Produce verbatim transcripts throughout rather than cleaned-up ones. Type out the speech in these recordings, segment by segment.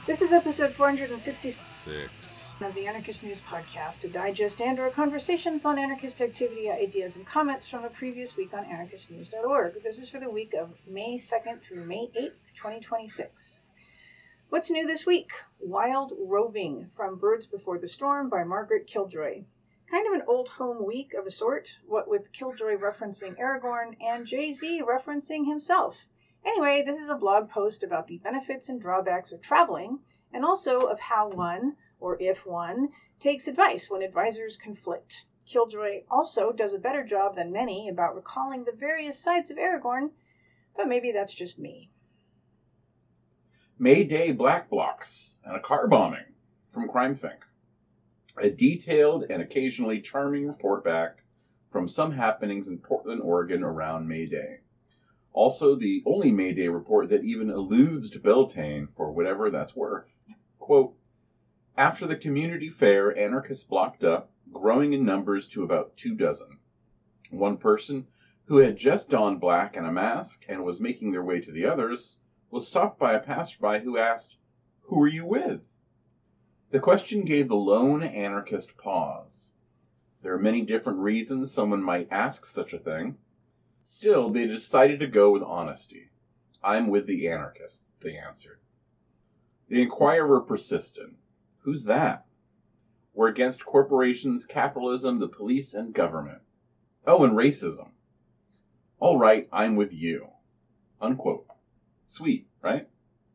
This is episode four hundred sixty-six Six. of the Anarchist News Podcast, a digest and or conversations on anarchist activity, ideas, and comments from a previous week on anarchist news dot org. This is for the week of May second through May eighth, twenty twenty-six. What's new this week? Wild Roving from Birds Before the Storm by Margaret Killjoy. Kind of an old home week of a sort, what with Killjoy referencing Aragorn and Jay-Z referencing himself. Anyway, this is a blog post about the benefits and drawbacks of traveling, and also of how one, or if one, takes advice when advisors conflict. Killjoy also does a better job than many about recalling the various sides of Aragorn, but maybe that's just me. May Day Black Blocs and a car bombing from CrimeThink. A detailed and occasionally charming report back from some happenings in Portland, Oregon around May Day. Also, the only May Day report that even alludes to Beltane for whatever that's worth. Quote, after the community fair, anarchists blocked up, growing in numbers to about two dozen. One person, who had just donned black and a mask and was making their way to the others, was stopped by a passerby who asked, "Who are you with?" The question gave the lone anarchist pause. There are many different reasons someone might ask such a thing. Still, they decided to go with honesty. "I'm with the anarchists," they answered. The Inquirer persisted. "Who's that?" "We're against corporations, capitalism, the police, and government. Oh, and racism." "All right, I'm with you." Unquote. Sweet, right?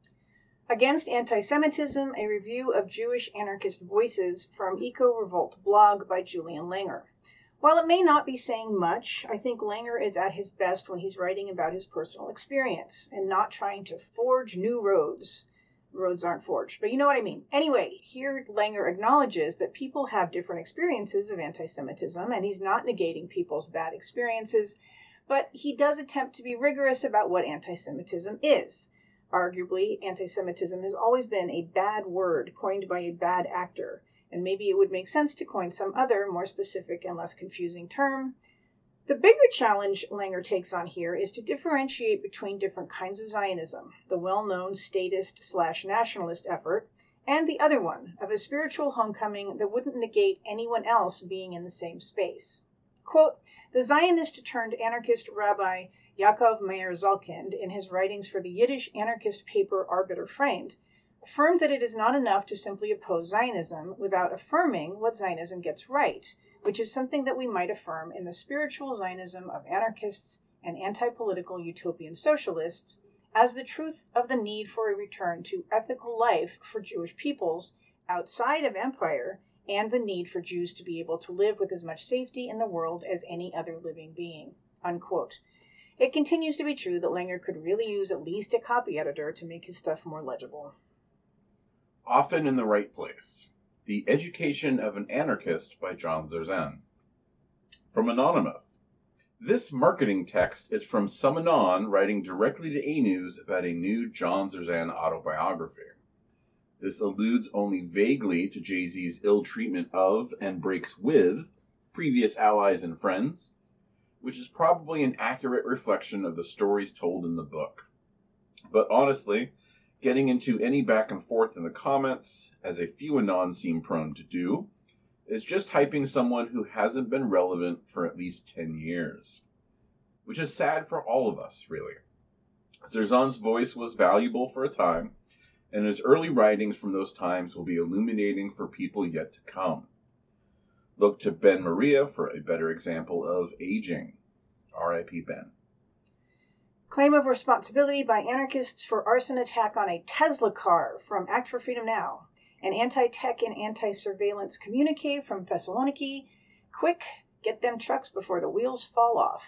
Against Anti-Semitism, a review of Jewish anarchist voices from Eco Revolt blog by Julian Langer. While it may not be saying much, I think Langer is at his best when he's writing about his personal experience and not trying to forge new roads. Roads aren't forged, but you know what I mean. Anyway, here Langer acknowledges that people have different experiences of anti-Semitism, and he's not negating people's bad experiences, but he does attempt to be rigorous about what anti-Semitism is. Arguably, anti-Semitism has always been a bad word coined by a bad actor, and maybe it would make sense to coin some other, more specific and less confusing term. The bigger challenge Langer takes on here is to differentiate between different kinds of Zionism, the well-known statist slash nationalist effort, and the other one, of a spiritual homecoming that wouldn't negate anyone else being in the same space. Quote, the Zionist-turned-anarchist Rabbi Yaakov Meir Zalkind, in his writings for the Yiddish anarchist paper Arbiter Framed, affirmed that it is not enough to simply oppose Zionism without affirming what Zionism gets right, which is something that we might affirm in the spiritual Zionism of anarchists and anti-political utopian socialists as the truth of the need for a return to ethical life for Jewish peoples outside of empire and the need for Jews to be able to live with as much safety in the world as any other living being. Unquote. It continues to be true that Langer could really use at least a copy editor to make his stuff more legible. Often in the Right Place. The Education of an Anarchist by John Zerzan. From Anonymous. This marketing text is from some anon writing directly to A News about a new John Zerzan autobiography. This alludes only vaguely to Jay-Z's ill treatment of and breaks with previous allies and friends, which is probably an accurate reflection of the stories told in the book. But honestly, getting into any back and forth in the comments, as a few anon seem prone to do, is just hyping someone who hasn't been relevant for at least ten years. Which is sad for all of us, really. Zerzan's voice was valuable for a time, and his early writings from those times will be illuminating for people yet to come. Look to Ben Maria for a better example of aging. R I P Ben. Claim of responsibility by anarchists for arson attack on a Tesla car from Act for Freedom Now. An anti-tech and anti-surveillance communique from Thessaloniki. Quick, get them trucks before the wheels fall off.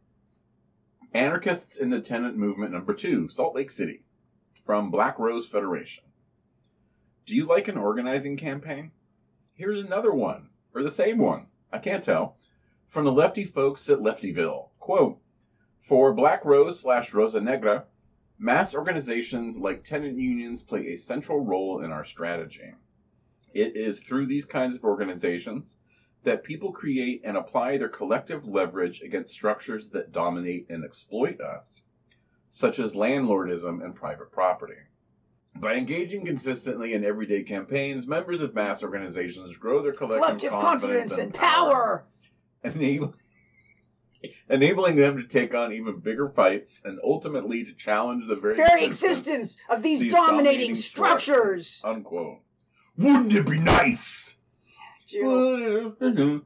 Anarchists in the Tenant Movement Number two, Salt Lake City. From Black Rose Federation. Do you like an organizing campaign? Here's another one, or the same one, I can't tell, from the lefty folks at Leftyville. Quote, for Black Rose slash Rosa Negra, mass organizations like tenant unions play a central role in our strategy. It is through these kinds of organizations that people create and apply their collective leverage against structures that dominate and exploit us, such as landlordism and private property. By engaging consistently in everyday campaigns, members of mass organizations grow their collective, Collective confidence, confidence and and power. enable, enabling them to take on even bigger fights and ultimately to challenge the very, Very existence of these, these dominating, dominating structures. structures. Unquote. Wouldn't it be nice? June,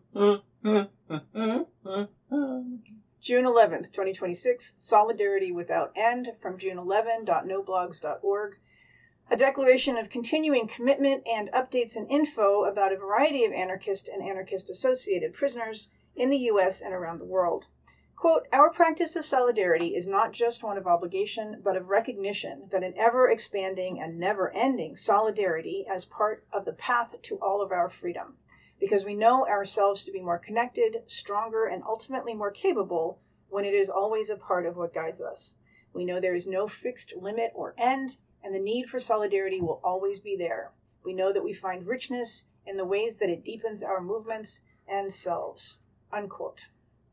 June eleventh, twenty twenty-six, Solidarity Without End, from june eleventh dot no blogs dot org. A declaration of continuing commitment and updates and info about a variety of anarchist and anarchist-associated prisoners in the U S and around the world. Quote, our practice of solidarity is not just one of obligation, but of recognition that an ever-expanding and never-ending solidarity as part of the path to all of our freedom, because we know ourselves to be more connected, stronger, and ultimately more capable when it is always a part of what guides us. We know there is no fixed limit or end, and the need for solidarity will always be there. We know that we find richness in the ways that it deepens our movements and selves. Unquote.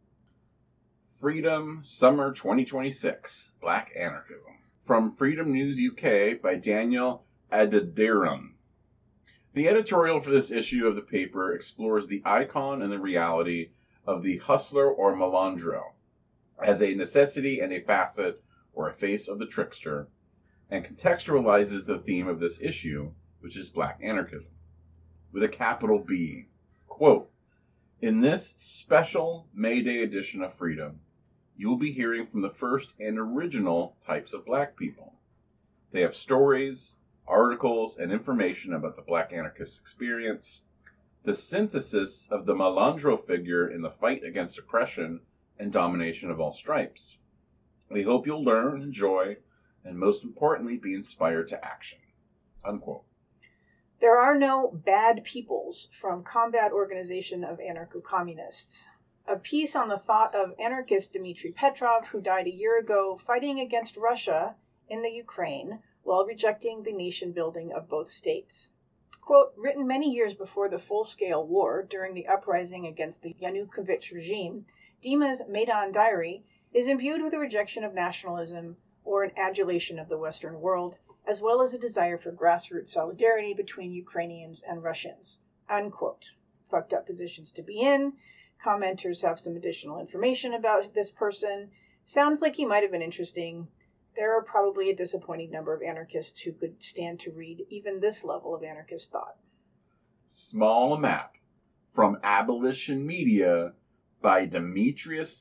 Freedom Summer twenty twenty-six, Black Anarchism. From Freedom News U K by Daniel Adediran. The editorial for this issue of the paper explores the icon and the reality of the hustler or malandro as a necessity and a facet or a face of the trickster, and contextualizes the theme of this issue, which is Black Anarchism, with a capital B. Quote, in this special May Day edition of Freedom, you will be hearing from the first and original types of black people. They have stories, articles, and information about the Black anarchist experience, the synthesis of the malandro figure in the fight against oppression and domination of all stripes. We hope you'll learn, enjoy, and most importantly, be inspired to action. Unquote. There are no bad peoples from Combat Organization of Anarcho-Communists. A piece on the thought of anarchist Dmitry Petrov, who died a year ago fighting against Russia in the Ukraine while rejecting the nation-building of both states. Quote, written many years before the full-scale war during the uprising against the Yanukovych regime, Dima's Maidan Diary is imbued with a rejection of nationalism or an adulation of the Western world, as well as a desire for grassroots solidarity between Ukrainians and Russians. Unquote. Fucked up positions to be in. Commenters have some additional information about this person. Sounds like he might have been interesting. There are probably a disappointing number of anarchists who could stand to read even this level of anarchist thought. Small map from Abolition Media by Demetrius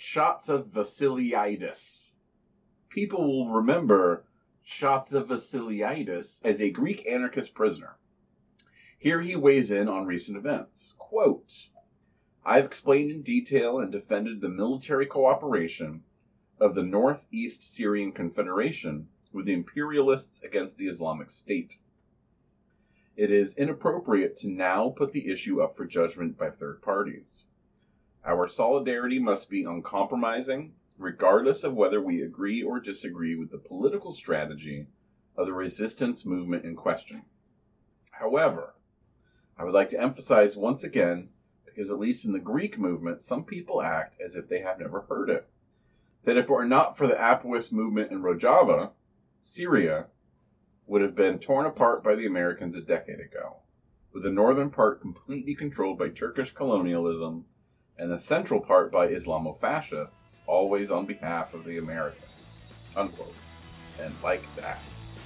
Chatsa-Vasiliadis. People will remember Chatsa-Vasiliadis as a Greek anarchist prisoner. Here he weighs in on recent events. Quote, I've explained in detail and defended the military cooperation of the Northeast Syrian Confederation with the imperialists against the Islamic State. It is inappropriate to now put the issue up for judgment by third parties. Our solidarity must be uncompromising, regardless of whether we agree or disagree with the political strategy of the resistance movement in question. However, I would like to emphasize once again, because at least in the Greek movement, some people act as if they have never heard it, that if it were not for the Apoist movement in Rojava, Syria would have been torn apart by the Americans a decade ago, with the northern part completely controlled by Turkish colonialism and the central part by Islamofascists, always on behalf of the Americans. Unquote. And like that.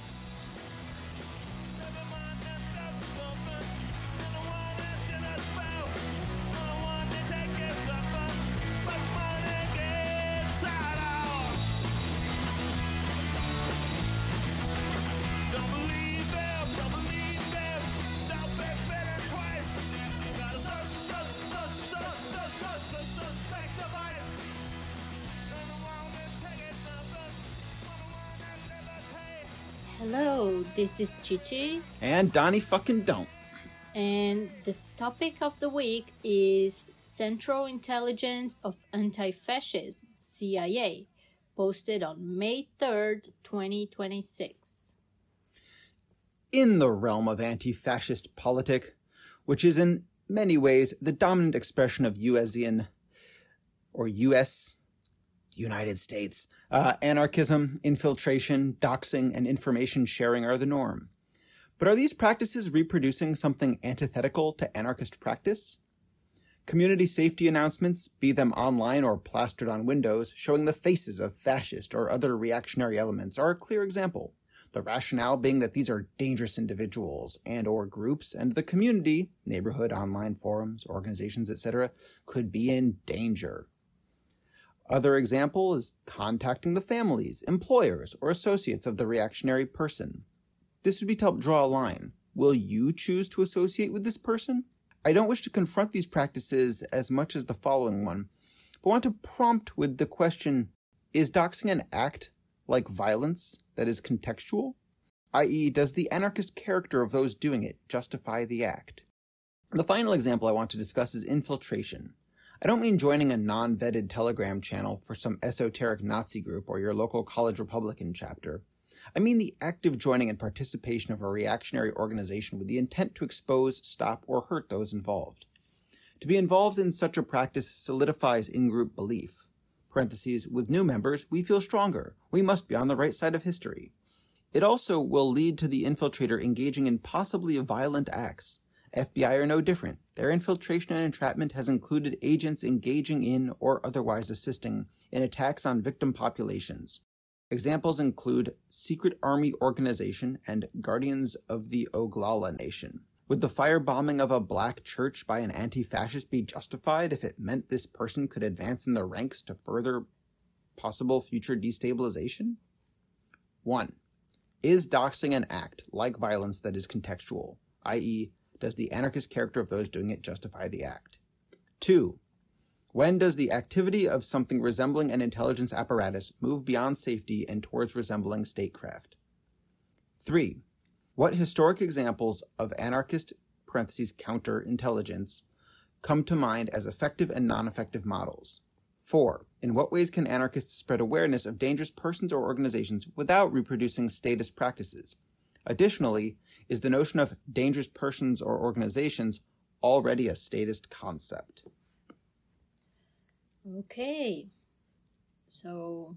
Hello, this is Chichi. And Donnie fucking don't. And the topic of the week is Central Intelligence of Anti-Fascism, C I A, posted on May third, twenty twenty-six. In the realm of anti-fascist politic, which is in many ways the dominant expression of U S ian or U S the United States, uh, anarchism, infiltration, doxing, and information sharing are the norm. But are these practices reproducing something antithetical to anarchist practice? Community safety announcements, be them online or plastered on windows, showing the faces of fascist or other reactionary elements are a clear example. The rationale being that these are dangerous individuals and or groups, and the community, neighborhood, online forums, organizations, et cetera, could be in danger. Other example is contacting the families, employers, or associates of the reactionary person. This would be to help draw a line. Will you choose to associate with this person? I don't wish to confront these practices as much as the following one, but want to prompt with the question, is doxing an act like violence that is contextual? that is, does the anarchist character of those doing it justify the act? The final example I want to discuss is infiltration. I don't mean joining a non-vetted Telegram channel for some esoteric Nazi group or your local college Republican chapter. I mean the active joining and participation of a reactionary organization with the intent to expose, stop, or hurt those involved. To be involved in such a practice solidifies in-group belief. Parentheses, with new members, we feel stronger. We must be on the right side of history. It also will lead to the infiltrator engaging in possibly violent acts. F B I are no different. Their infiltration and entrapment has included agents engaging in or otherwise assisting in attacks on victim populations. Examples include Secret Army Organization and Guardians of the Oglala Nation. Would the firebombing of a black church by an anti-fascist be justified if it meant this person could advance in the ranks to further possible future destabilization? one. Is doxing an act, like violence, that is contextual, that is, does the anarchist character of those doing it justify the act? two. When does the activity of something resembling an intelligence apparatus move beyond safety and towards resembling statecraft? three. What historic examples of anarchist parentheses counterintelligence come to mind as effective and non-effective models? four. In what ways can anarchists spread awareness of dangerous persons or organizations without reproducing statist practices? Additionally, is the notion of dangerous persons or organizations already a statist concept? Okay. So,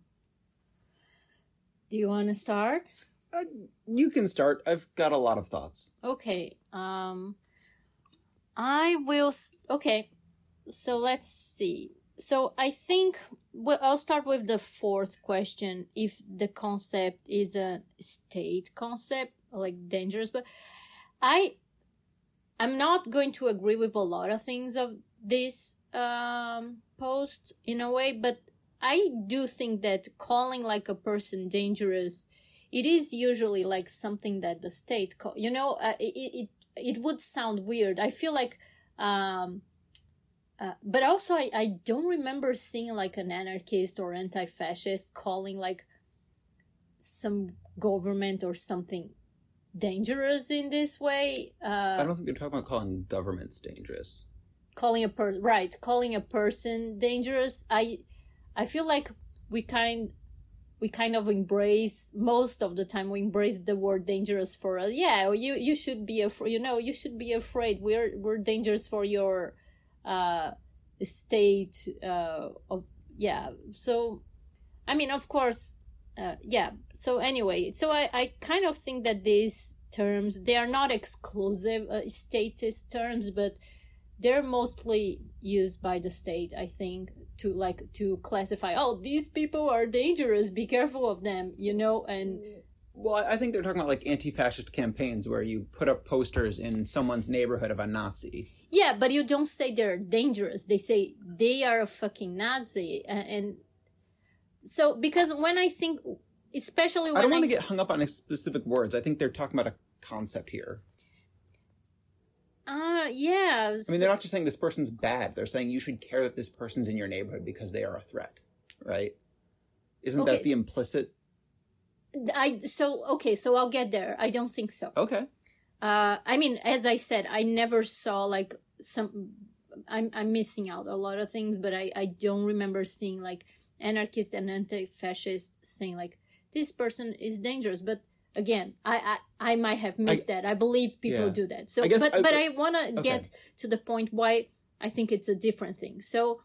do you want to start? Uh, you can start. I've got a lot of thoughts. Okay. Um, I will. S- okay. So let's see. So I think well, I'll start with the fourth question. If the concept is a state concept, like dangerous, but I, I'm not going to agree with a lot of things of this um, post in a way, but I do think that calling like a person dangerous, it is usually like something that the state, call, you know, uh, it, it, it would sound weird. I feel like, um, uh, but also I, I don't remember seeing like an anarchist or anti-fascist calling like some government or something dangerous in this way. Uh, I don't think they're talking about calling governments dangerous. Calling a per right, calling a person dangerous. I, I feel like we kind, we kind of embrace most of the time. We embrace the word dangerous for us. Yeah, you you should be afraid. You know, you should be afraid. We're we're dangerous for your, uh, state. Uh, of yeah. So, I mean, of course. Uh, yeah. So anyway, so I, I kind of think that these terms, they are not exclusive uh, statist terms, but they're mostly used by the state, I think, to like to classify, oh, these people are dangerous, be careful of them, you know, and well, I think they're talking about like anti-fascist campaigns where you put up posters in someone's neighborhood of a Nazi. Yeah, but you don't say they're dangerous. They say they are a fucking Nazi, and, and so, because when I think, especially when I... I don't want to get hung up on specific words. I think they're talking about a concept here. Uh, yeah. I mean, they're not just saying this person's bad. They're saying you should care that this person's in your neighborhood because they are a threat, right? Isn't okay. that the implicit... I, so, okay, so I'll get there. I don't think so. Okay. Uh, I mean, as I said, I never saw, like, some... I'm, I'm missing out a lot of things, but I, I don't remember seeing, like, anarchist and anti-fascist saying like this person is dangerous, but again I I, I might have missed I, that. I believe people yeah. do that. So but I, but I want to okay. get to the point why I think it's a different thing. So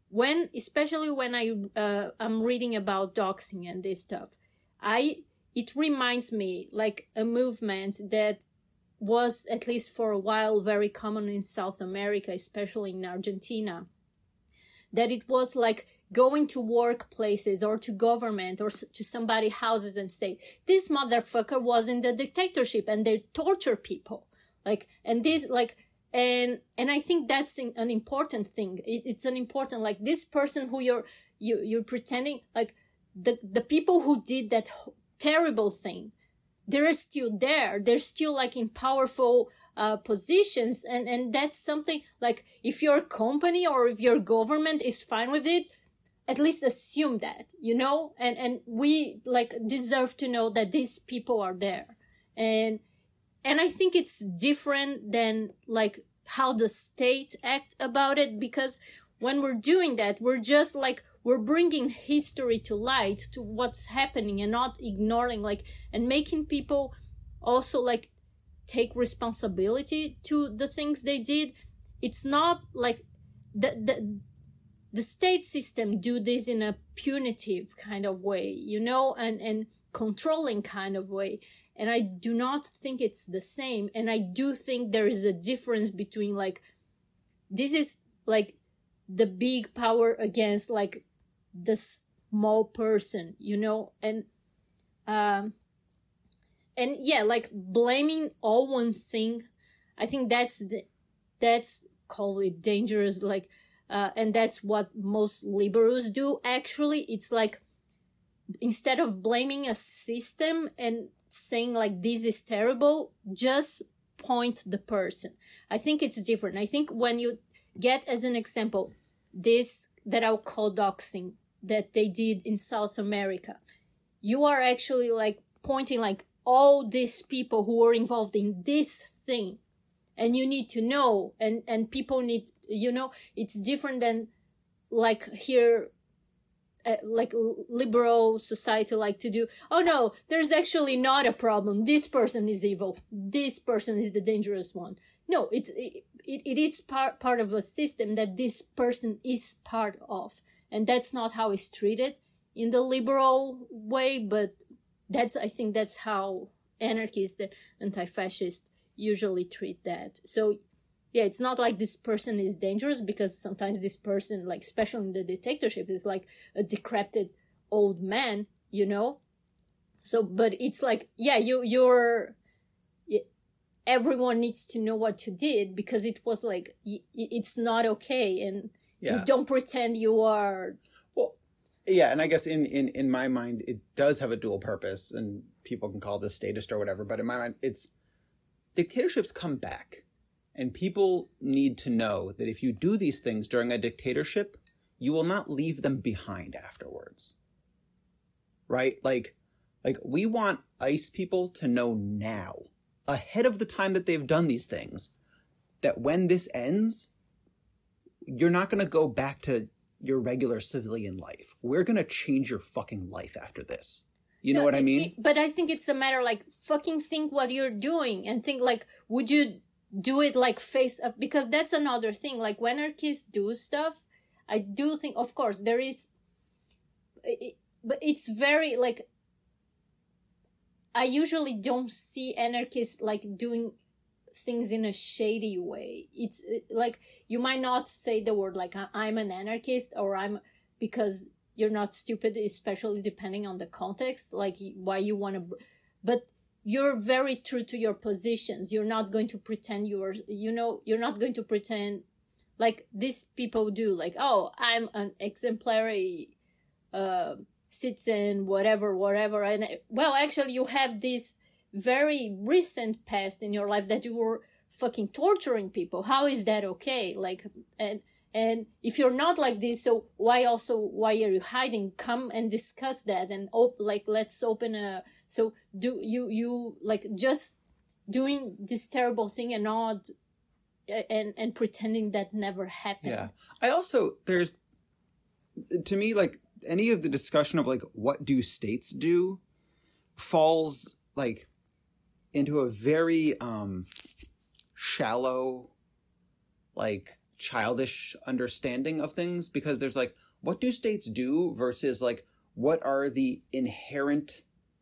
when, especially when I uh, I'm reading about doxing and this stuff, I it reminds me like a movement that was, at least for a while, very common in South America, especially in Argentina, that it was like going to workplaces or to government or to somebody's houses and say, this motherfucker was in the dictatorship and they torture people. Like, and this, like, and, and I think that's an important thing. It, it's an important, like, this person who you're, you, you're pretending, like, the, the people who did that terrible thing, they're still there. They're still, like, in powerful uh, positions. And, and that's something, like, if your company or if your government is fine with it, at least assume that, you know, and, and we like deserve to know that these people are there. And, and I think it's different than like how the state act about it, because when we're doing that, we're just like, we're bringing history to light to what's happening and not ignoring like, and making people also like take responsibility to the things they did. It's not like the, the, the state system do this in a punitive kind of way, you know, and, and controlling kind of way. And I do not think it's the same. And I do think there is a difference between like, this is like the big power against like the small person, you know, and, um, and yeah, like blaming all one thing. I think that's the, that's called it dangerous, like, Uh, and that's what most liberals do. Actually, it's like, instead of blaming a system and saying like, this is terrible, just point the person. I think it's different. I think when you get, as an example, this that I'll call doxing that they did in South America, you are actually like pointing like all these people who were involved in this thing. And you need to know, and, and people need, you know, it's different than like here, uh, like liberal society like to do, oh no, there's actually not a problem. This person is evil. This person is the dangerous one. No, it's, it, it, it is part, part of a system that this person is part of. And that's not how it's treated in the liberal way, but that's, I think that's how anarchists, the anti-fascists, usually treat that. So yeah, it's not like this person is dangerous, because sometimes this person, like especially in the dictatorship, is like a decrepit old man, you know. So but it's like, yeah, you you're everyone needs to know what you did, because it was like, it's not okay, and yeah. You don't pretend you are. Well, yeah, and I guess in in in my mind it does have a dual purpose, and people can call this statist or whatever, but in my mind it's, dictatorships come back, and people need to know that if you do these things during a dictatorship, you will not leave them behind afterwards. Right? Like, like we want ICE people to know now, ahead of the time that they've done these things, that when this ends, you're not going to go back to your regular civilian life. We're going to change your fucking life after this. You know no, what I mean? It, but I think it's a matter like, fucking think what you're doing and think like, would you do it like face up? Because that's another thing. Like when anarchists do stuff, I do think, of course, there is, it, but it's very like, I usually don't see anarchists like doing things in a shady way. It's like, you might not say the word like, I'm an anarchist, or I'm, because you're not stupid, especially depending on the context, like why you want to, but you're very true to your positions. You're not going to pretend you're, you know, you're not going to pretend like these people do, like, oh, I'm an exemplary uh, citizen, whatever, whatever. And well, actually you have this very recent past in your life that you were fucking torturing people. How is that okay? Like, and, And if you're not like this, so why also, why are you hiding? Come and discuss that, and op- like, let's open a, so do you, you like just doing this terrible thing and not, and, and pretending that never happened. Yeah. I also, there's, to me, like any of the discussion of like, what do states do falls like into a very, um, shallow, like, childish understanding of things, because there's like, what do states do versus like, what are the inherent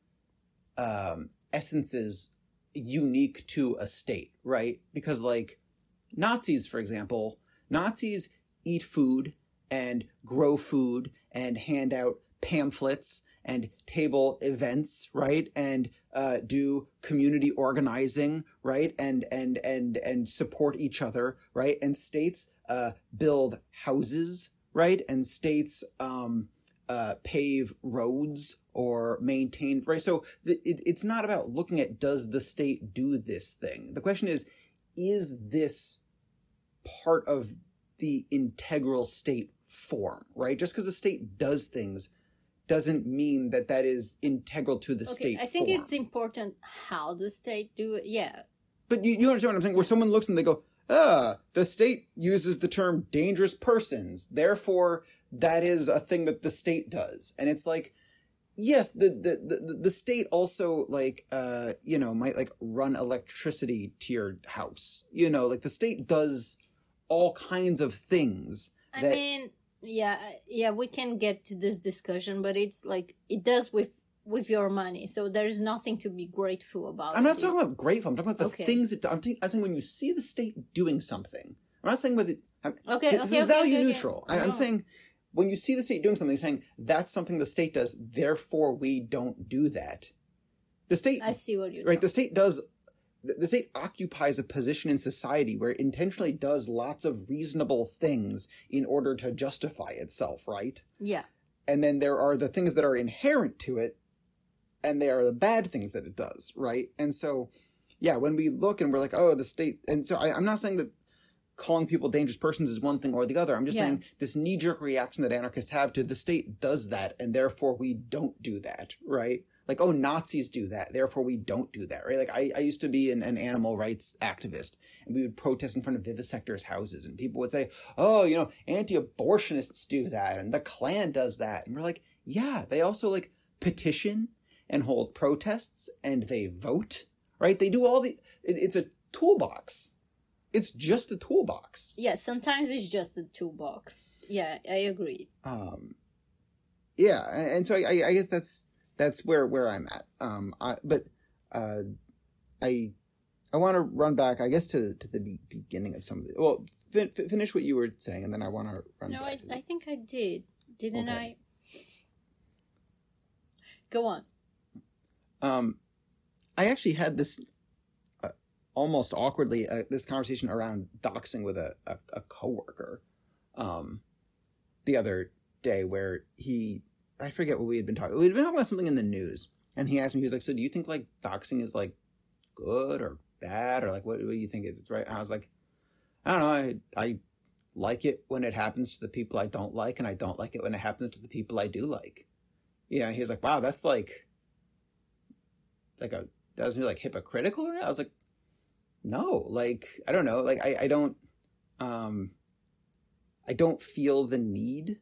um, essences unique to a state, right? Because like Nazis, for example, Nazis eat food and grow food and hand out pamphlets and table events, right? And uh, do community organizing, right? And and and and support each other, right? And states uh, build houses, right? And states um, uh, pave roads or maintain, right? So the, it, it's not about looking at, does the state do this thing? The question is, is this part of the integral state form, right? Just because the state does things doesn't mean that that is integral to the Okay, state I think form. it's important how the state do it. Yeah. But you, you understand what I'm saying? Where someone looks and they go, ah, the state uses the term dangerous persons, therefore that is a thing that the state does. And it's like, yes, the, the, the, the state also, like, uh, you know, might, like, run electricity to your house. You know, like, the state does all kinds of things. I that, mean, yeah, yeah, we can get to this discussion, but it's like, it does with with your money, so there's nothing to be grateful about. I'm not it. talking about grateful, I'm talking about the Okay. things that, I'm, t- I'm saying when you see the state doing something, I'm not saying whether, I'm, Okay, this okay, is okay, value okay, okay. neutral. I, I I'm know. saying when you see the state doing something, saying that's something the state does, therefore we don't do that. The state, I see what you're right? The state does, the the state occupies a position in society where it intentionally does lots of reasonable things in order to justify itself, right? Yeah. And then there are the things that are inherent to it, and they are the bad things that it does, right? And so, yeah, when we look and we're like, oh, the state, and so I, I'm not saying that calling people dangerous persons is one thing or the other. I'm just Yeah. saying this knee-jerk reaction that anarchists have to the state does that, and therefore we don't do that, right? Like, oh, Nazis do that, therefore we don't do that, right? Like, I, I used to be an, an animal rights activist, and we would protest in front of vivisectors' houses, and people would say, oh, you know, anti-abortionists do that, and the Klan does that. And we're like, yeah, they also, like, petition and hold protests, and they vote, right? They do all the... It, it's a toolbox. It's just a toolbox. Yeah, sometimes it's just a toolbox. Yeah, I agree. Um, yeah, and so I, I guess that's that's where, where I'm at. Um, I, but uh, I I want to run back, I guess, to to the be- beginning of some of the... Well, fin- finish what you were saying, and then I want to run No, back. I, to I think I did. Didn't Okay. I? Go on. Um, I actually had this uh, almost awkwardly uh, this conversation around doxing with a a, a coworker, um, the other day, where he I forget what we had been talking. We had been talking about something in the news, and he asked me, he was like, "So do you think like doxing is like good or bad, or like what, what do you think it's right?" And I was like, "I don't know. I I like it when it happens to the people I don't like, and I don't like it when it happens to the people I do like." Yeah, he was like, "Wow, that's like." like a that was like hypocritical or not? I was like, no, like I don't know, like I, I don't um I don't feel the need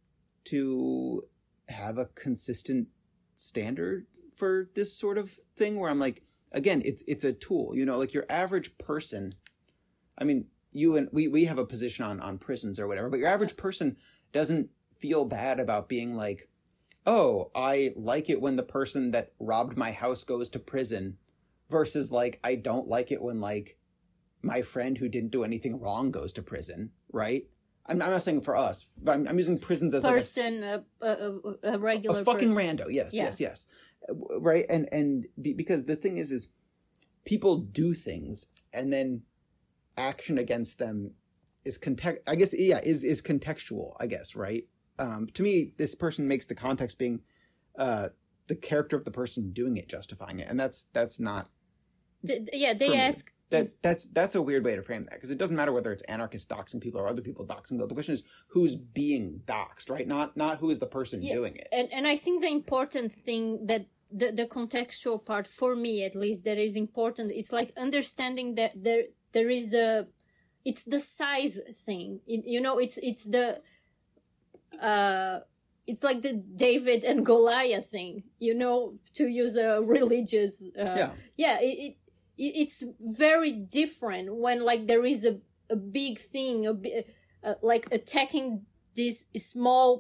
to have a consistent standard for this sort of thing where I'm like, again, it's it's a tool, you know, like your average person, I mean, you and we we have a position on on prisons or whatever, but your average person doesn't feel bad about being like, oh, I like it when the person that robbed my house goes to prison versus like, I don't like it when like my friend who didn't do anything wrong goes to prison, right? I'm, I'm not saying for us, but I'm, I'm using prisons as Person, a, a, a, a regular like a, a fucking person. rando. Yes, Yeah. yes, yes. Right. And, and be, because the thing is, is people do things and then action against them is context, I guess, yeah, is, is contextual, I guess, right? Um, to me, this person makes the context being uh, the character of the person doing it justifying it, and that's that's not. Th- yeah, for they me. ask. that. That's that's a weird way to frame that, because it doesn't matter whether it's anarchists doxing people or other people doxing people. The question is who's being doxed, right? Not not who is the person Yeah, doing it. And and I think the important thing that the the contextual part, for me at least, that is important. It's like understanding that there there is a, it's the size thing. It, you know, it's it's the. Uh, it's like the David and Goliath thing, you know, to use a religious. Uh, Yeah. Yeah. It, it it's very different when like there is a a big thing, a bi- uh, like attacking this small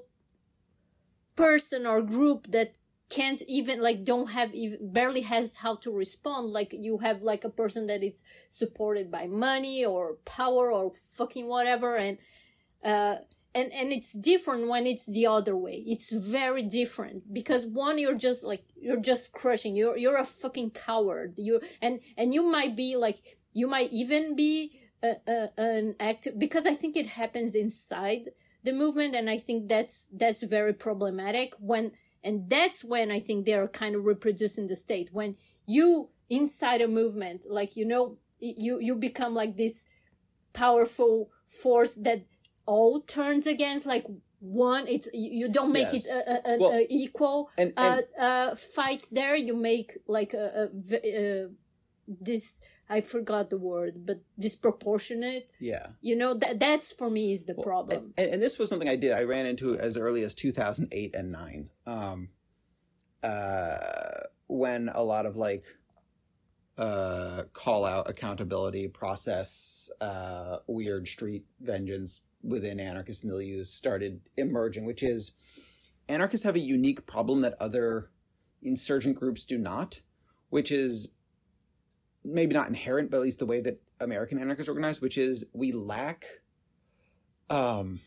person or group that can't even like don't have even barely has how to respond. Like you have like a person that it's supported by money or power or fucking whatever, and uh and and it's different when it's the other way. It's very different because one, you're just like you're just crushing, you're you're a fucking coward, you and and you might be like you might even be a, a, an active, because I think it happens inside the movement, and I think that's that's very problematic when. And that's when I think they're kind of reproducing the state. When you, inside a movement, like, you know, you, you become like this powerful force that all turns against, like, one, it's, you don't make Yes. it a, a, Well, a equal and- uh, and- uh, fight there. You make like a, a, a this, I forgot the word, but disproportionate. Yeah. You know, that that's for me is the Well, problem. And, and this was something I did. I ran into as early as two thousand eight and nine, um, uh, when a lot of like uh, call out accountability process, uh, weird street vengeance within anarchist milieux started emerging, which is anarchists have a unique problem that other insurgent groups do not, which is maybe not inherent, but at least the way that American anarchists organize, which is we lack um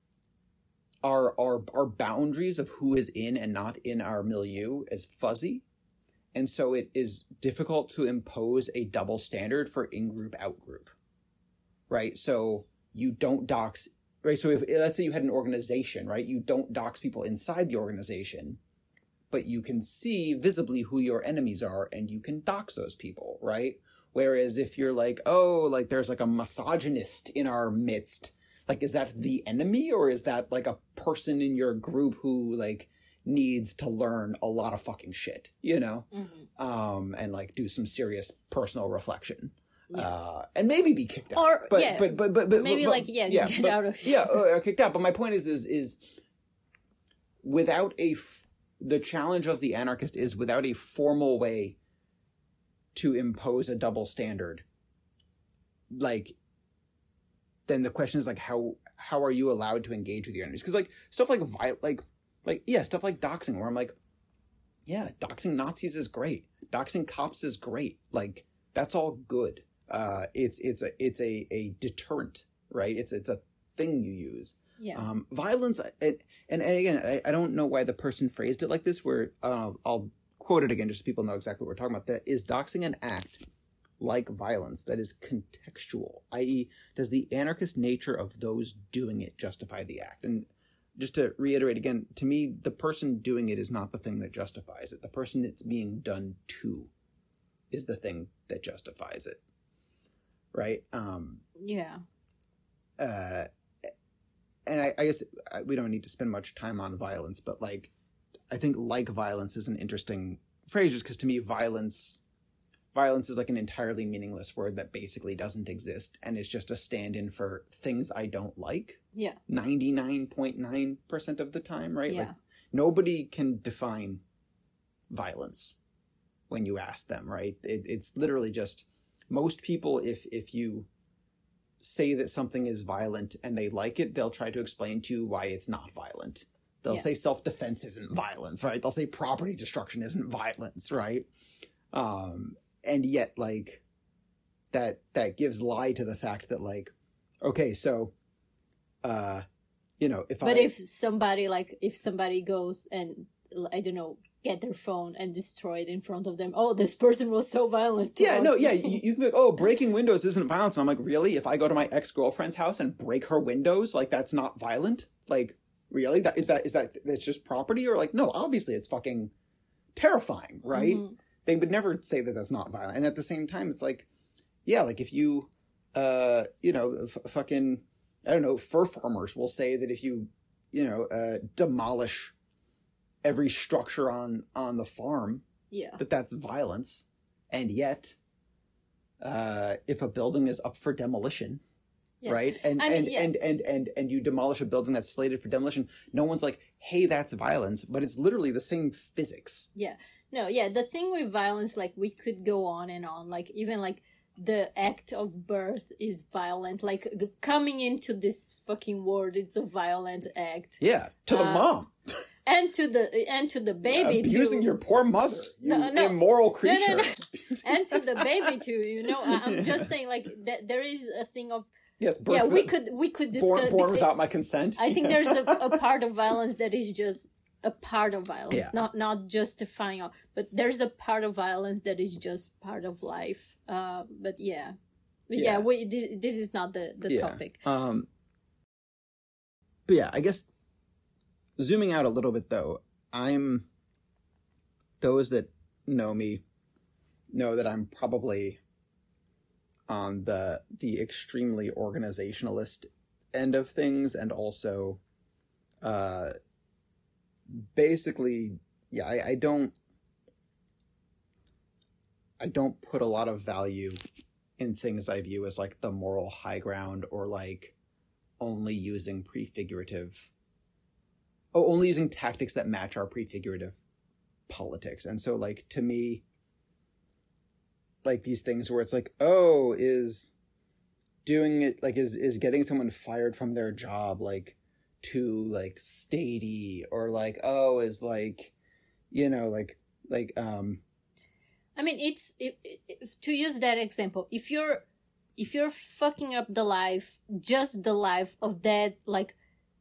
our our our boundaries of who is in and not in our milieu is fuzzy. And so it is difficult to impose a double standard for in-group, out-group. Right? So you don't dox, right? So if, let's say you had an organization, right? You don't dox people inside the organization, but you can see visibly who your enemies are and you can dox those people, right? Whereas if you're like, oh, like there's like a misogynist in our midst, like, is that the enemy or is that like a person in your group who like needs to learn a lot of fucking shit, you know? Mm-hmm. Um, and like do some serious personal reflection. Yes. Uh, and maybe be kicked out. Or, but, yeah, but, but, but, but, maybe but- like, yeah, get but- out of yeah, or kicked out. But my point is, is, is without a, f- the challenge of the anarchist is without a formal way to impose a double standard, like, then the question is like, how, how are you allowed to engage with your enemies? Cause like stuff like, vi- like, like, yeah, stuff like doxing where I'm like, yeah, doxing Nazis is great. Doxing cops is great. Like, that's all good. Uh, it's, it's a, it's a, a deterrent, right? It's, it's a thing you use. Yeah. Um, violence, and, and, and again, I, I don't know why the person phrased it like this, where, uh, I'll quote it again just so people know exactly what we're talking about. That is doxing an act like violence that is contextual, that is, does the anarchist nature of those doing it justify the act? And just to reiterate again, to me, the person doing it is not the thing that justifies it. The person it's being done to is the thing that justifies it. Right? Um, Yeah. uh, and I, I guess we don't need to spend much time on violence, but like, I think like violence is an interesting phrase just because to me, violence, violence is like an entirely meaningless word that basically doesn't exist. And it's just a stand-in for things I don't like. Yeah. ninety-nine point nine percent of the time, right? Yeah. Like nobody can define violence when you ask them, right? It, it's literally just most people, if, if you say that something is violent and they like it, they'll try to explain to you why it's not violent. They'll Yeah. say self-defense isn't violence, right? They'll say property destruction isn't violence, right? Um, and yet, like, that, that gives lie to the fact that, like, okay, so, uh, you know, if But I... if somebody like if somebody goes and I don't know, get their phone and destroy it in front of them, oh, this person was so violent. Yeah, no, towards yeah, me. you, you can be like, oh, breaking windows isn't violence. And I'm like, really? If I go to my ex-girlfriend's house and break her windows, like, that's not violent? Like, really? That is that is that that's just property? Or like, no, obviously it's fucking terrifying, right? Mhm. They would never say that that's not violent. And at the same time, it's like, yeah, like if you, uh, you know, f- fucking, I don't know, fur farmers will say that if you, you know, uh, demolish every structure on on the farm, Yeah. that that's violence. And yet, uh, if a building is up for demolition, Yeah. right? And, I mean, and, yeah. and, and, and, and you demolish a building that's slated for demolition, no one's like, hey, that's violence, but it's literally the same physics. Yeah. No, yeah, the thing with violence, like, we could go on and on. Like, even, like, the act of birth is violent. Like g- coming into this fucking world, it's a violent act. Yeah, to the Uh, mom. And to the and to the baby Abusing too. your poor mother, you No, no. immoral No, creature. no, no. And to the baby too. You know, I- I'm just saying, like that there is a thing of Yes, birth yeah. We with- could we could born, discuss. born because without my consent. I think there's a, a part of violence that is just a part of violence, Yeah. not not justifying all, but there's a part of violence that is just part of life. Uh, but yeah, but yeah, Yeah. we this, this is not the the Yeah. topic. Um, but yeah, I guess zooming out a little bit though, I'm those that know me know that I'm probably on the the extremely organizationalist end of things, and also uh basically yeah I, I don't I don't put a lot of value in things I view as like the moral high ground, or like only using prefigurative oh only using tactics that match our prefigurative politics. And so like to me, like these things where it's like, oh, is doing it like is is getting someone fired from their job like too like statey, or like, oh, is like, you know, like like um I mean, it's if, if, to use that example. If you're if you're fucking up the life, just the life of that like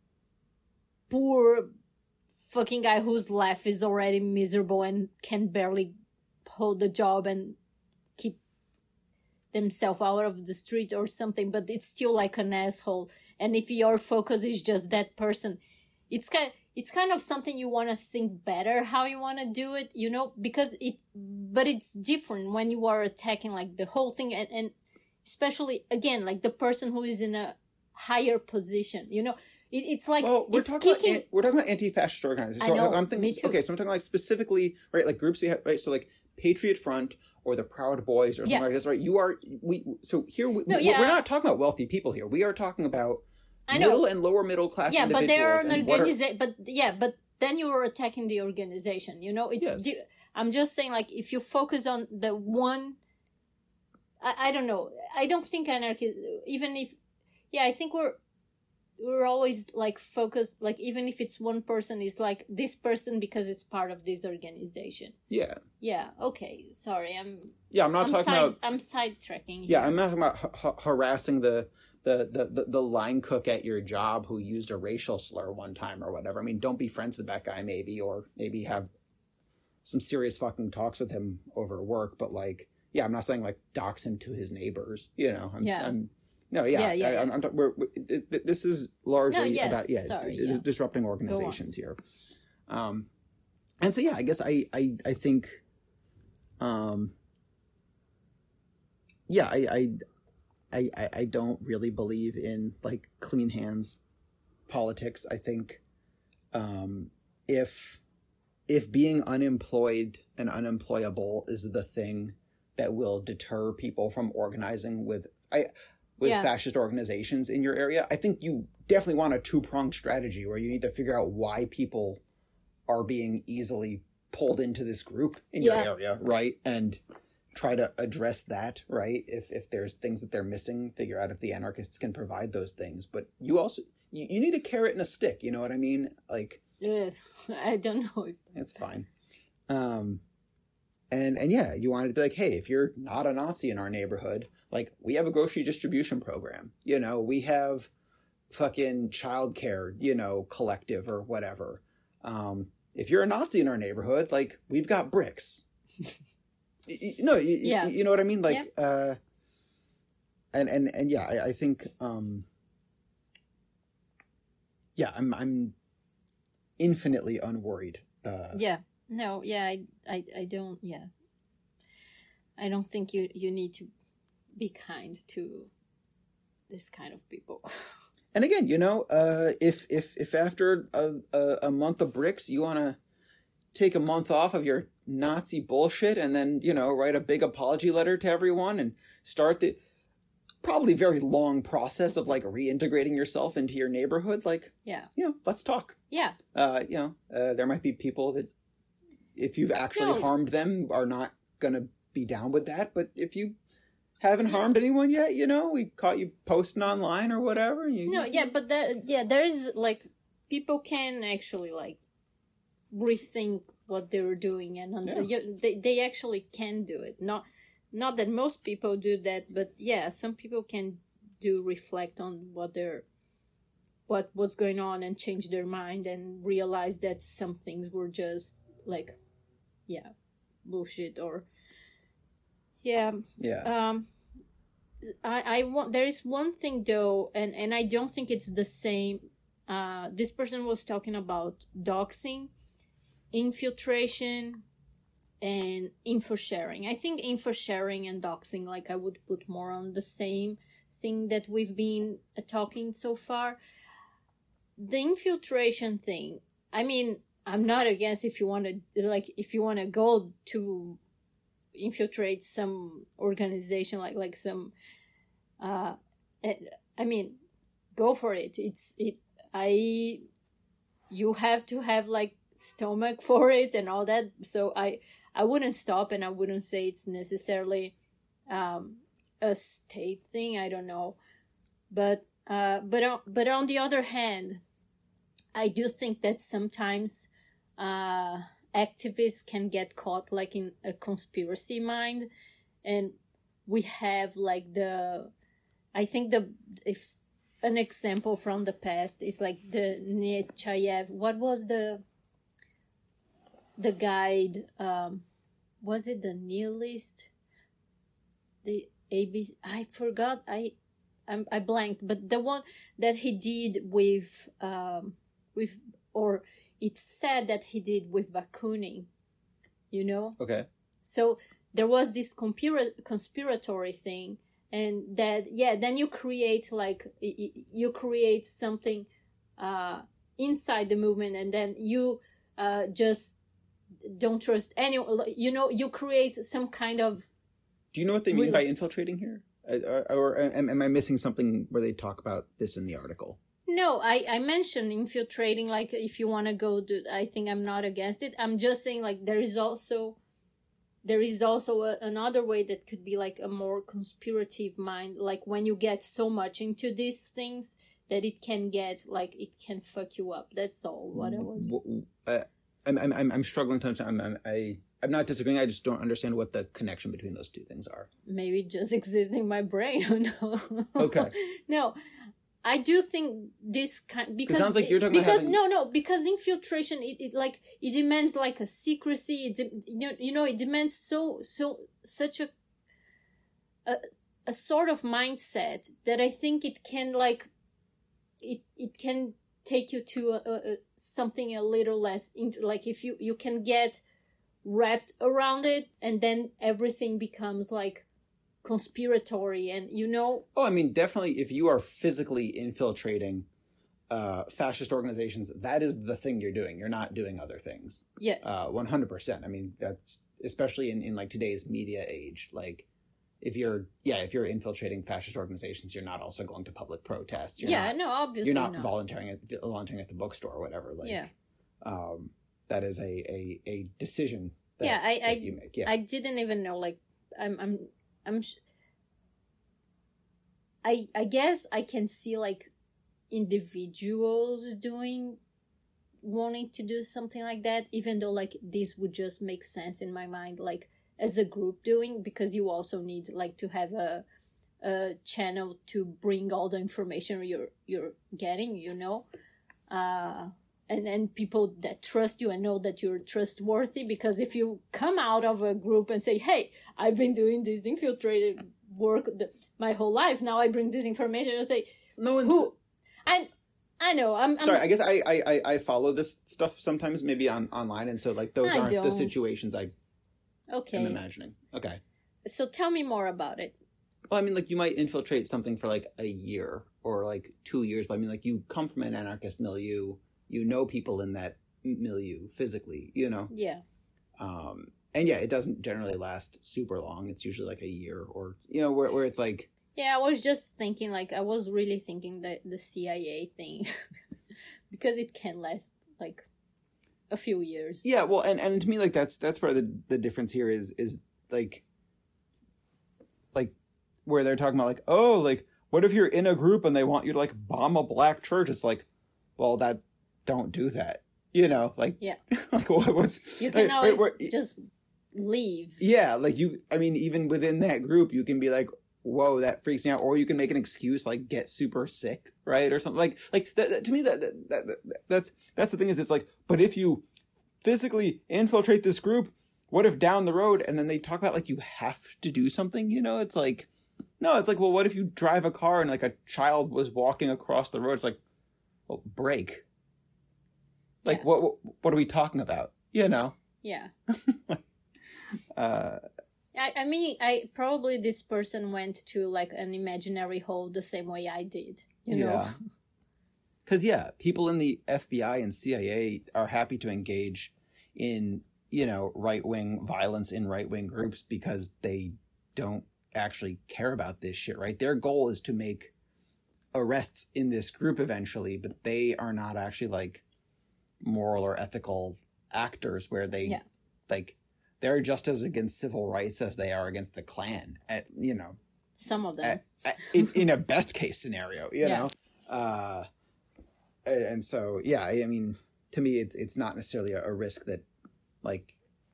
poor fucking guy whose life is already miserable and can barely hold the job and keep themselves out of the street or something, but it's still like an asshole. And if your focus is just that person, it's kind it's kind of something you want to think better how you want to do it, you know, because it but it's different when you are attacking like the whole thing, and, and especially again like the person who is in a higher position, you know. It, it's like well, we're it's talking kicking... about, we're talking about anti-fascist organizations. I So know, I'm thinking, me too. okay, so I'm talking like specifically, right, like groups we have, right? So like Patriot Front or the Proud Boys or something Yeah. like this, right? You are we. So here we, No, we- yeah. we're not talking about wealthy people here. We are talking about I know. middle and lower middle class Yeah, but individuals. they are an and what are- organization. But yeah, but then you are attacking the organization. You know, it's. Yes. di- I'm just saying, like, if you focus on the one, I, I don't know. I don't think anarchy. Even if, yeah, I think we're we're always like focused. Like, even if it's one person, is like this person because it's part of this organization. Yeah, Yeah. Okay. Sorry. I'm. yeah. I'm not I'm talking side, about. I'm sidetracking. Yeah, here. I'm not talking about ha- ha- harassing the, the, the, the, the line cook at your job who used a racial slur one time or whatever. I mean, don't be friends with that guy maybe, or maybe have some serious fucking talks with him over work. But like, yeah, I'm not saying like dox him to his neighbors. You know, I'm, Yeah. I'm no, yeah, Yeah, yeah, I, I'm, I'm, ta- we're, we- th- th- this is largely No, yes, about yeah, sorry, d- yeah. disrupting organizations here. Um, and so yeah, I guess I, I, I think, um, yeah, I, I, I, I- I don't really believe in like clean hands politics. I think, um, if, if being unemployed and unemployable is the thing that will deter people from organizing with, I, with Yeah. fascist organizations in your area, I think you definitely want a two-pronged strategy where you need to figure out why people are being easily pulled into this group in your Yeah. area, right? And try to address that, right? If if there's things that they're missing, figure out if the anarchists can provide those things. But you also you, you need a carrot and a stick, you know what I mean? Like, Ugh, I don't know if. it's fine. Um and and yeah, you wanted to be like, hey, if you're not a Nazi in our neighborhood, like we have a grocery distribution program. You know, we have fucking childcare, you know, collective or whatever. Um, if you're a Nazi in our neighborhood, like we've got bricks. Y- y- no, you, Yeah. you know what I mean? Like, uh, and, and, and yeah, I, I think, um, yeah, I'm, I'm infinitely unworried. Uh, Yeah. No, yeah, I, I, I don't, yeah. I don't think you, you need to be kind to this kind of people. And again, you know, uh, if, if, if after a, a, a month of bricks, you want to take a month off of your Nazi bullshit and then, you know, write a big apology letter to everyone and start the probably very long process of like reintegrating yourself into your neighborhood, like, Yeah. you know, let's talk. Yeah. Uh, you know, uh, there might be people that if you've actually No. harmed them are not going to be down with that. But if you haven't harmed anyone yet, you know? We caught you posting online or whatever. And you, No, yeah, but that, yeah, there is, like, people can actually, like, rethink what they were doing, and Yeah. yeah, they, they actually can do it. Not, not that most people do that, but yeah, some people can do reflect on what they're, what was going on and change their mind and realize that some things were just, like, yeah, bullshit or, yeah. Yeah. Um, I, I want, there is one thing though, and, and I don't think it's the same. Uh, this person was talking about doxing, infiltration, and info sharing. I think info sharing and doxing, like, I would put more on the same thing that we've been uh, talking so far. The infiltration thing, I mean, I'm not against if you want to, like, if you want to go to infiltrate some organization, like, like some, uh, I mean, go for it. It's, it, I, you have to have, like, stomach for it and all that. So I, I wouldn't stop, and I wouldn't say it's necessarily, um, a state thing. I don't know. But, uh, but, on, but on the other hand, I do think that sometimes, uh, activists can get caught, like, in a conspiracy mind, and we have, like, the, I think the, if an example from the past is, like, the Nechayev, what was the, the guide, um, was it the nihilist, the A B C, I forgot, I, I'm, I blanked, but the one that he did with, um, with, or it's said that he did with Bakunin, you know? Okay. So there was this conspira- conspiratory thing, and that, yeah, then you create, like, you create something uh, inside the movement, and then you uh, just don't trust anyone, you know, you create some kind of... Do you know what they mean Really? by infiltrating here? Or, or am, am I missing something where they talk about this in the article? No, I, I mentioned infiltrating, like, if you want to go do, I think I'm not against it. I'm just saying, like, there is also, there is also a, another way that could be, like, a more conspirative mind, like, when you get so much into these things that it can get, like, it can fuck you up. That's all what I was. Uh, I'm, I'm, I'm I'm struggling to understand. I'm, I'm, I, I'm not disagreeing. I just don't understand what the connection between those two things are. Maybe it just exists in my brain. No. Okay. No. I do think this kind, because It sounds like you're talking about because having- no no because infiltration it, it like it demands, like, a secrecy. It de- you know you know it demands so so such a a a sort of mindset that I think it can, like, it it can take you to a, a, a something a little less into, like, if you you can get wrapped around it, and then everything becomes, like, conspiratory, and, you know. Oh, I mean, definitely if you are physically infiltrating uh, fascist organizations, that is the thing you're doing. You're not doing other things. Yes. Uh, one hundred percent. I mean, that's especially in, in like today's media age. Like, if you're, yeah, if you're infiltrating fascist organizations, you're not also going to public protests. You're yeah, not, no, obviously You're not not. volunteering at, volunteering at the bookstore or whatever. Like, Yeah. um, that is a, a, a decision that, Yeah, I- that I- you make. Yeah. I didn't even know, like, I'm, I'm, I'm, sh- I, I guess I can see, like, individuals doing, wanting to do something like that, even though, like, this would just make sense in my mind, like, as a group doing, because you also need, like, to have a, a channel to bring all the information you're, you're getting, you know, uh, and and people that trust you and know that you're trustworthy, because if you come out of a group and say, hey, I've been doing this infiltrated work the, my whole life, now I bring this information, and say, no one's... who? I, I know, I'm... I'm Sorry, I guess I, I, I- I follow this stuff sometimes, maybe on online, and so, like, those I aren't the don't. situations I Okay, am imagining. Okay. so tell me more about it. Well, I mean, like, you might infiltrate something for, like, a year or, like, two years, but I mean, like, you come from an anarchist milieu, you know people in that milieu physically, you know? Yeah. Um, and yeah, it doesn't generally last super long. It's usually, like, a year or, you know, where, where it's, like... Yeah, I was just thinking, like, I was really thinking that the C I A thing, because it can last, like, a few years. Yeah, well, and, and to me, like, that's that's part of the, the difference here is, is, like, like, where they're talking about like, oh, like, what if you're in a group and they want you to like bomb a black church? It's like, well, that don't do that. You know, like, yeah. like what, what's you can like, always where, where, just leave. Yeah, like you. I mean, even within that group, you can be like, whoa, that freaks me out, or you can make an excuse like get super sick, right, or something like like that, that, to me that, that, that, that that's that's the thing is it's like, but if you physically infiltrate this group, what if down the road, and then they talk about like you have to do something, you know? It's like, no, it's like, well, what if you drive a car and like a child was walking across the road? It's like, well, brake. Like, yeah. what, what what are we talking about? You know? Yeah. uh, I, I mean, I probably this person went to like an imaginary hole the same way I did, you know? Yeah. Because, yeah, people in the F B I and C I A are happy to engage in, you know, right-wing violence in right-wing groups because they don't actually care about this shit, right? Their goal is to make arrests in this group eventually, but they are not actually, like, moral or ethical actors where they, yeah. like, they're just as against civil rights as they are against the Klan, at, you know. Some of them. At, at, in, in a best-case scenario, you yeah. know? Uh, and so, yeah, I mean, to me, it's it's not necessarily a, a risk that, like,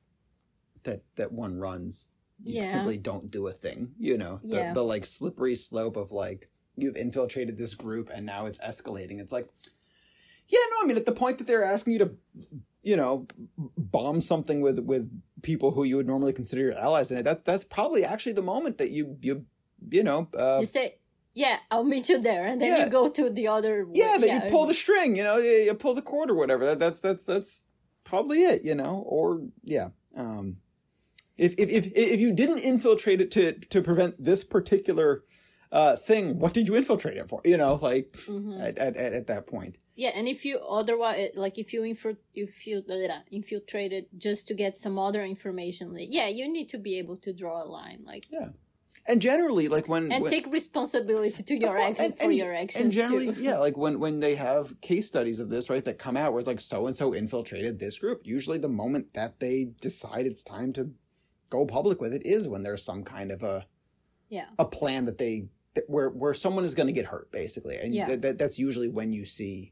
that that one runs. You yeah. simply don't do a thing, you know? The, yeah. the, like, slippery slope of, like, you've infiltrated this group and now it's escalating. It's like, yeah, no, I mean, at the point that they're asking you to, you know, bomb something with, with people who you would normally consider your allies in it, that's, that's probably actually the moment that you, you, you know... Uh, you say, yeah, I'll meet you there, and then yeah. you go to the other... Yeah, that yeah. you pull the string, you know, you, you pull the cord or whatever. That, that's, that's, that's probably it, you know, or, yeah. Um, if, if, if, if you didn't infiltrate it to, to prevent this particular, uh, thing, what did you infiltrate it for? You know, like, mm-hmm. at, at, at that point. Yeah, and if you otherwise, like, if you infil- if you uh, infiltrated just to get some other information, like, yeah, you need to be able to draw a line, like... Yeah. And generally, like, when... And when, take responsibility to your well, action, and, for and, your actions, And generally, too. yeah, like, when, when they have case studies of this, right, that come out where it's like, so-and-so infiltrated this group, usually the moment that they decide it's time to go public with it is when there's some kind of a... Yeah. A plan that they... That where, where someone is going to get hurt, basically. And yeah. th- th- that's usually when you see...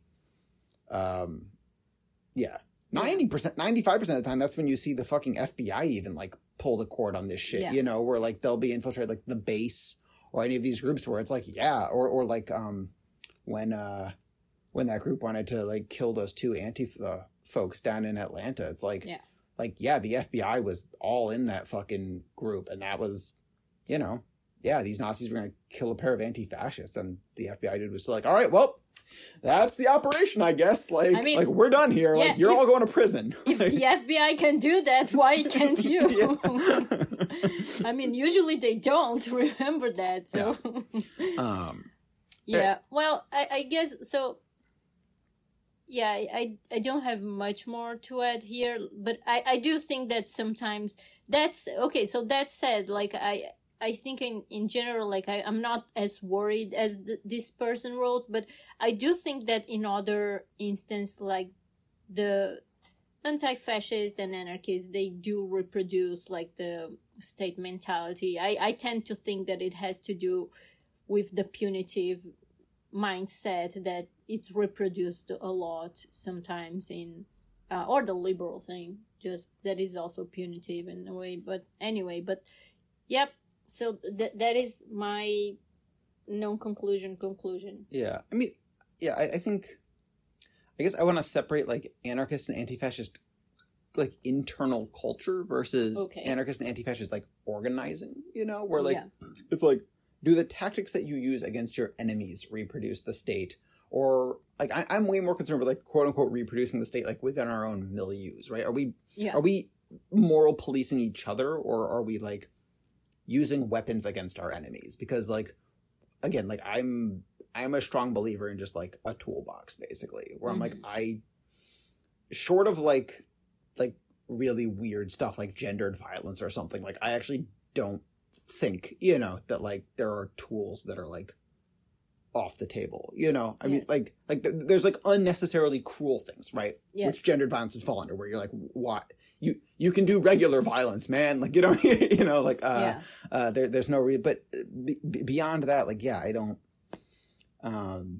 Um, yeah, ninety percent, ninety-five percent of the time, that's when you see the fucking F B I even, like, pull the cord on this shit, yeah. you know, where, like, they'll be infiltrated, like, the base or any of these groups where it's like, yeah, or, or like, um, when, uh, when that group wanted to, like, kill those two Antifa folks down in Atlanta, it's like, yeah. like, yeah, the F B I was all in that fucking group, and that was, you know, yeah, these Nazis were gonna kill a pair of anti-fascists, and the F B I dude was still like, all right, well, that's the operation, I guess. Like, I mean, like we're done here. Yeah, like, you're if, all going to prison. If like, the F B I can do that, why can't you? I mean, usually they don't remember that. So, yeah. um, yeah. Well, I, I guess so. Yeah, I I don't have much more to add here, but I, I do think that sometimes that's okay. So that said, like I. I think in, in general, like I, I'm not as worried as th- this person wrote, but I do think that in other instances, like the anti-fascist and anarchists, they do reproduce like the state mentality. I, I tend to think that it has to do with the punitive mindset that it's reproduced a lot sometimes in, uh, or the liberal thing, just that is also punitive in a way. But anyway, but yep. So th- that is my non-conclusion conclusion. Yeah. I mean, yeah, I, I think, I guess I want to separate, like, anarchist and anti-fascist, like, internal culture versus okay. anarchist and anti-fascist, like, organizing, you know? Where, like, yeah. it's like, do the tactics that you use against your enemies reproduce the state? Or, like, I, I'm way more concerned with, like, quote-unquote reproducing the state, like, within our own milieus, right? Are we, yeah. are we moral policing each other, or are we, like, using weapons against our enemies? Because, like, again, like, I'm I'm a strong believer in just, like, a toolbox, basically, where mm-hmm. I'm like, I short of like like really weird stuff like gendered violence or something, like, I actually don't think, you know, that, like, there are tools that are, like, off the table, you know? I yes. mean, like, like th- there's, like, unnecessarily cruel things, right? Yes. Which gendered violence would fall under, where you're like, why? you you can do regular violence, man. Like, you know, you know, like, uh, Yeah. uh, there, there's no re- but b- b- beyond that, like, yeah, I don't, um,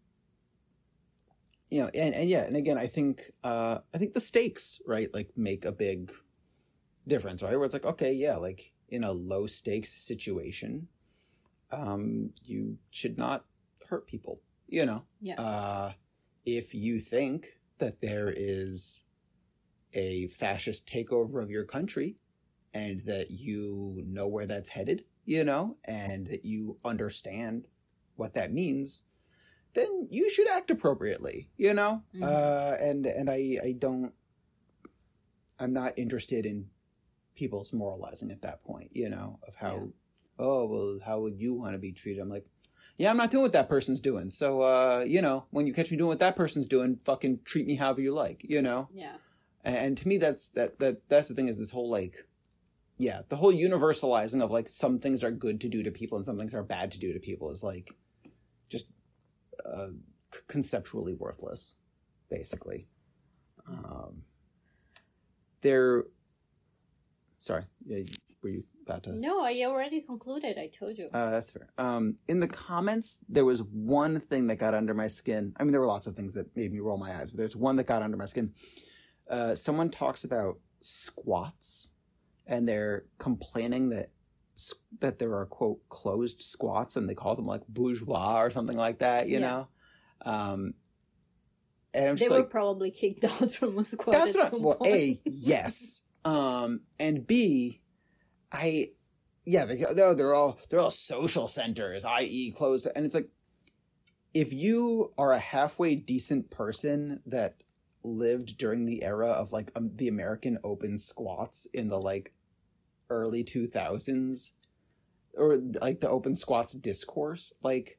you know, and, and yeah, and again, I think, uh, I think the stakes, right, like, make a big difference, right? Where it's like, okay, yeah, like, in a low stakes situation, um, you should not hurt people, you know? Yeah. Uh, if you think that there is a fascist takeover of your country and that you know where that's headed, you know, and that you understand what that means, then you should act appropriately, you know? Mhm. Uh, and, and I, I don't, I'm not interested in people's moralizing at that point, you know, of how, Yeah. oh, well, how would you want to be treated? I'm like, yeah, I'm not doing what that person's doing. So, uh, you know, when you catch me doing what that person's doing, fucking treat me however you like, you know? Yeah. And, and to me, that's, that, that, that's the thing is this whole, like, yeah, the whole universalizing of, like, some things are good to do to people and some things are bad to do to people is, like, just uh, c- conceptually worthless, basically. Um, there, sorry, yeah, were you about to? No, I already concluded. I told you. Uh, that's fair. Um, in the comments, there was one thing that got under my skin. I mean, there were lots of things that made me roll my eyes, but there's one that got under my skin. Uh, someone talks about squats, and they're complaining that that there are, quote, closed squats, and they call them, like, bourgeois or something like that, you Yeah. know? Um, and I'm They just were like, probably kicked out from a squad that's at what I, some well, point. A, yes. Um, and B, I, yeah, they, they're, they're all, they're all social centers, that is closed. And it's like, if you are a halfway decent person that lived during the era of, like, um, the American open squats in the, like, early two thousands, or, like, the open squats discourse, like,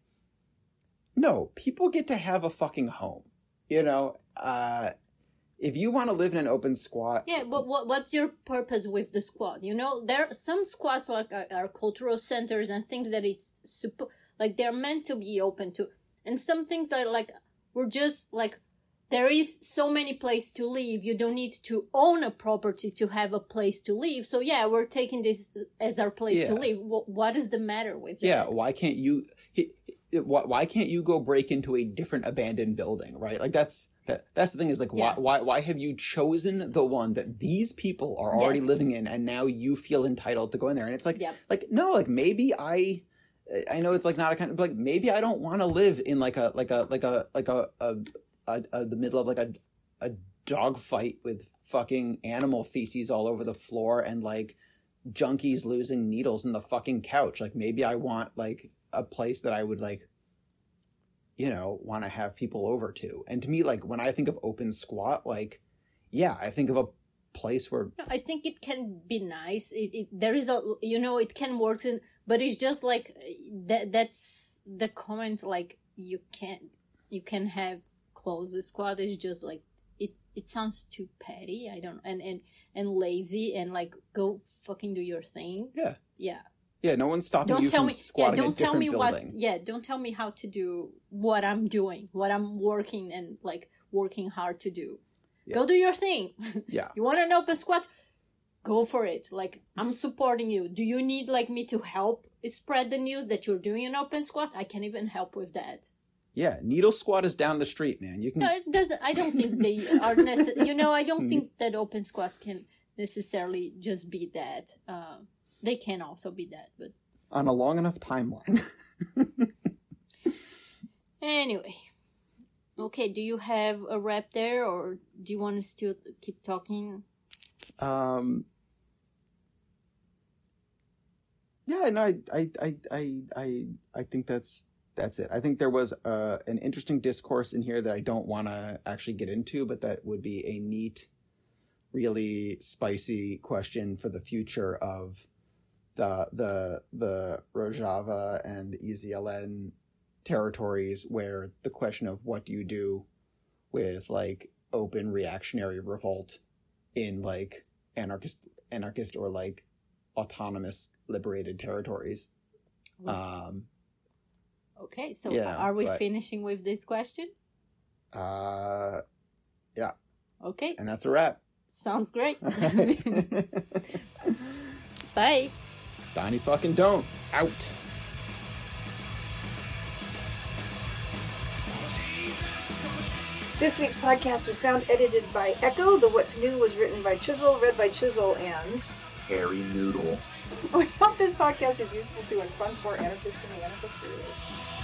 no, people get to have a fucking home, you know? Uh, if you want to live in an open squat, Yeah, but what what's your purpose with the squad? You know, there are some squads like are, are cultural centers and things that it's super like they're meant to be open to, and some things are like we're just like there is so many places to live. You don't need to own a property to have a place to live. So yeah, we're taking this as our place Yeah. to live. What, what is the matter with yeah, that? why can't you? He, he- why, why can't you go break into a different abandoned building, right? Like that's that. That's the thing is like Yeah. why why why have you chosen the one that these people are already Yes. living in, and now you feel entitled to go in there? And it's like Yep. like no, like maybe I. I know it's like not a kind of like maybe I don't want to live in like a like a like a like a, a, a, a the middle of like a a dog fight with fucking animal feces all over the floor and like junkies losing needles in the fucking couch. Like maybe I want like a place that I would like, you know, want to have people over to. And to me, like when I think of open squat, like, yeah, I think of a place where No, I think it can be nice. It, it there is a you know it can work in, but it's just like that. That's the comment. Like you can't you can have close the squad. Is just like it. It sounds too petty. I don't and and and lazy and like go fucking do your thing. yeah, Yeah. yeah, no one's stopping Don't you tell from me. Yeah. squatting a Don't tell different me building. what. Yeah. Don't tell me how to do what I'm doing. What I'm working and like working hard to do. Yeah. Go do your thing. Yeah. You want an open squat? Go for it. Like, I'm supporting you. Do you need, like, me to help spread the news that you're doing an open squat? I can even help with that. Yeah, needle squat is down the street, man. You can. No, it doesn't. I don't think they are necessary. You know, I don't think that open squats can necessarily just be that. Uh, they can also be that, but On a long enough timeline. anyway. Okay, do you have a wrap there, or do you want us to keep talking? Um. Yeah, no, I, I, I, I, I, I think that's that's it. I think there was uh, an interesting discourse in here that I don't want to actually get into, but that would be a neat, really spicy question for the future of the the the Rojava and E Z L N territories, where the question of what do you do with like open reactionary revolt in like anarchist anarchist or like autonomous liberated territories. Um Okay, so Yeah, are we but- finishing with this question? uh Okay. and that's a wrap. Sounds great. Bye. Donnie fucking don't. Out. This week's podcast was sound edited by Echo. The What's New was written by Chisel, read by Chisel, and Harry Noodle. we hope this podcast is useful to and fun for anarchists and the anarchist creators.